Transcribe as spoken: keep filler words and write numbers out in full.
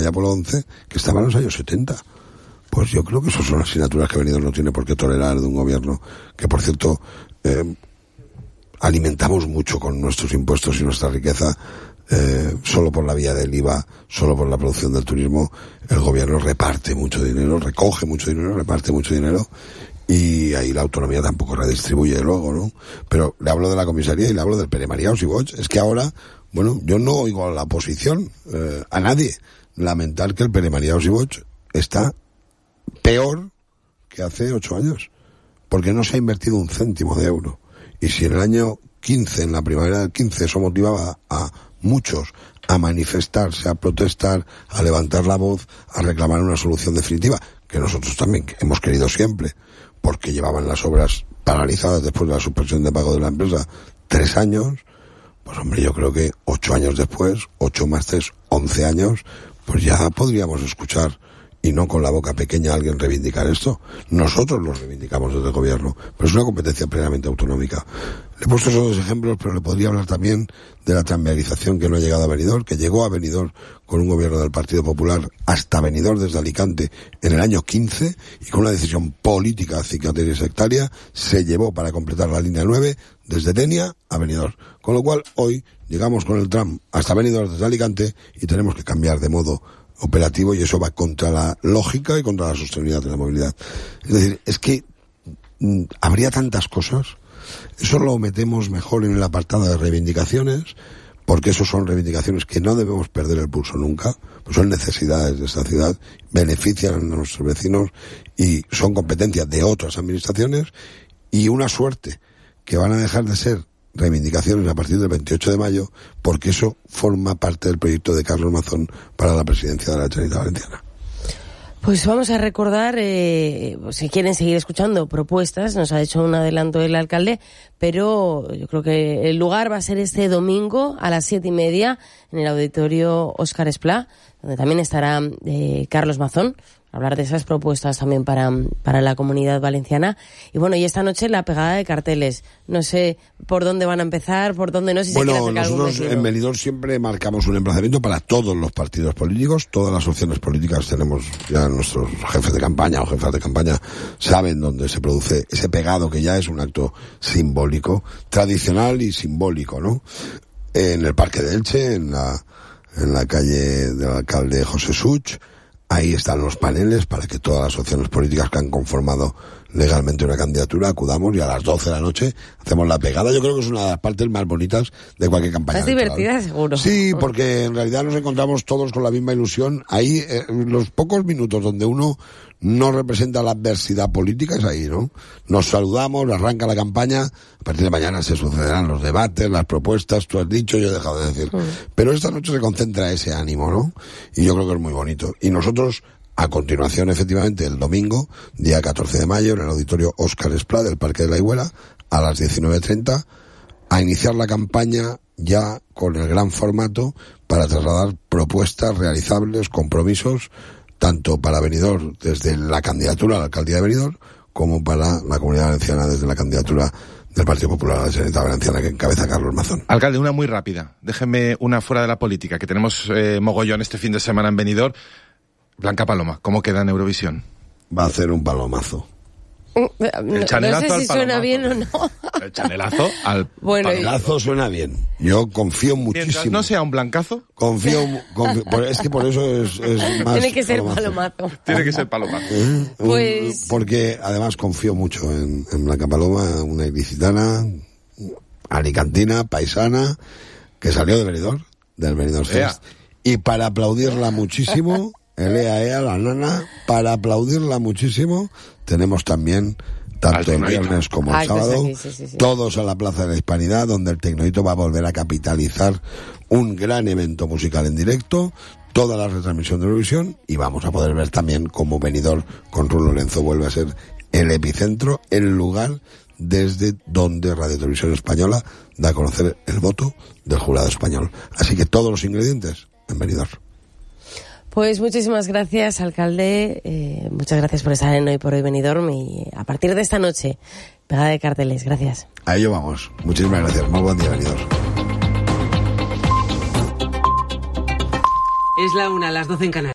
calle Apolo once, que estaba en los años setenta. Pues yo creo que esas son asignaturas que Benidorm no tiene por qué tolerar de un gobierno que, por cierto, eh, alimentamos mucho con nuestros impuestos y nuestra riqueza. Eh, solo por la vía del I V A, solo por la producción del turismo, el gobierno reparte mucho dinero, recoge mucho dinero, reparte mucho dinero, y ahí la autonomía tampoco redistribuye luego, ¿no? Pero le hablo de la comisaría y le hablo del Pere María Osiboch. Es que ahora, bueno, yo no oigo a la oposición, eh, a nadie, lamentar que el Pere María Osiboch está peor que hace ocho años, porque no se ha invertido un céntimo de euro. Y si en el año quince, en la primavera del quince, eso motivaba a muchos a manifestarse, a protestar, a levantar la voz, a reclamar una solución definitiva, que nosotros también hemos querido siempre, porque llevaban las obras paralizadas después de la suspensión de pago de la empresa tres años, pues hombre, yo creo que ocho años después, ocho más tres, once años, pues ya podríamos escuchar, y no con la boca pequeña, a alguien reivindicar esto. Nosotros lo reivindicamos desde el gobierno, pero es una competencia plenamente autonómica. Le he puesto esos dos ejemplos, pero le podría hablar también de la tranviarización que no ha llegado a Benidorm, que llegó a Benidorm con un gobierno del Partido Popular hasta Benidorm desde Alicante en el año quince, y con una decisión política cicatera y sectaria se llevó para completar la línea nueve desde Denia a Benidorm. Con lo cual hoy llegamos con el tram hasta Benidorm desde Alicante y tenemos que cambiar de modo operativo, y eso va contra la lógica y contra la sostenibilidad de la movilidad. Es decir, es que mm, habría tantas cosas. Eso lo metemos mejor en el apartado de reivindicaciones, porque eso son reivindicaciones que no debemos perder el pulso nunca, pues son necesidades de esta ciudad, benefician a nuestros vecinos y son competencias de otras administraciones, y una suerte que van a dejar de ser reivindicaciones a partir del veintiocho de mayo, porque eso forma parte del proyecto de Carlos Mazón para la presidencia de la Generalitat Valenciana. Pues vamos a recordar, eh, si quieren seguir escuchando propuestas, nos ha hecho un adelanto el alcalde, pero yo creo que el lugar va a ser este domingo a las siete y media en el auditorio Óscar Esplá, donde también estará eh, Carlos Mazón, hablar de esas propuestas también para, para la Comunidad Valenciana. Y bueno, y esta noche la pegada de carteles. No sé por dónde van a empezar, por dónde no, si bueno, se quiere acercar algún nosotros en Benidorm siempre marcamos un emplazamiento para todos los partidos políticos, todas las opciones políticas. Tenemos ya nuestros jefes de campaña o jefas de campaña saben dónde se produce ese pegado, que ya es un acto simbólico, tradicional y simbólico, ¿no? En el Parque de Elche, en la, en la calle del alcalde José Such. Ahí están los paneles para que todas las opciones políticas que han conformado legalmente una candidatura acudamos, y a las doce de la noche hacemos la pegada. Yo creo que es una de las partes más bonitas de cualquier campaña. Es divertida, seguro. Sí, porque en realidad nos encontramos todos con la misma ilusión. Ahí, eh, los pocos minutos donde uno no representa la adversidad política, es ahí, ¿no? Nos saludamos, arranca la campaña, a partir de mañana se sucederán los debates, las propuestas, tú has dicho, yo he dejado de decir. Mm. Pero esta noche se concentra ese ánimo, ¿no? Y yo creo que es muy bonito. Y nosotros, a continuación, efectivamente, el domingo, día catorce de mayo, en el auditorio Óscar Esplá del Parque de la Higuera, a las diecinueve treinta, a iniciar la campaña ya con el gran formato para trasladar propuestas realizables, compromisos, tanto para Benidorm desde la candidatura a la alcaldía de Benidorm, como para la Comunidad Valenciana desde la candidatura del Partido Popular a la Generalitat Valenciana, que encabeza Carlos Mazón. Alcalde, una muy rápida. Déjeme una fuera de la política, que tenemos eh, mogollón este fin de semana en Benidorm. Blanca Paloma, ¿cómo queda en Eurovisión? Va a hacer un palomazo. El chanelazo no sé al si suena palomazo. bien o no. El chanelazo al bueno, palomazo suena bien. Yo confío muchísimo. Mientras no sea un blancazo. Confío, confío por, es que por eso es, es más. Tiene que ser palomazo. palomazo. Tiene que ser palomazo. ¿Eh? Pues... Un, porque además confío mucho en, en Blanca Paloma, una ilicitana, alicantina, paisana, que salió de Benidorm, del Benidorm Fest. Y para aplaudirla muchísimo, el Ea Ea, la nana, para aplaudirla muchísimo, tenemos también, tanto el viernes como el sábado, aquí, sí, sí, sí. todos a la Plaza de la Hispanidad, donde el Tecnohito va a volver a capitalizar un gran evento musical en directo, toda la retransmisión de Eurovisión, y vamos a poder ver también cómo Benidorm con Ruth Lorenzo vuelve a ser el epicentro, el lugar desde donde Radio Televisión Española da a conocer el voto del jurado español. Así que todos los ingredientes en Benidorm. Pues muchísimas gracias, alcalde. Eh, muchas gracias por estar en Hoy por Hoy Benidorm, y a partir de esta noche, pegada de carteles. Gracias. A ello vamos. Muchísimas gracias. Muy buen día, Benidorm. Es la una, las doce en Canarias.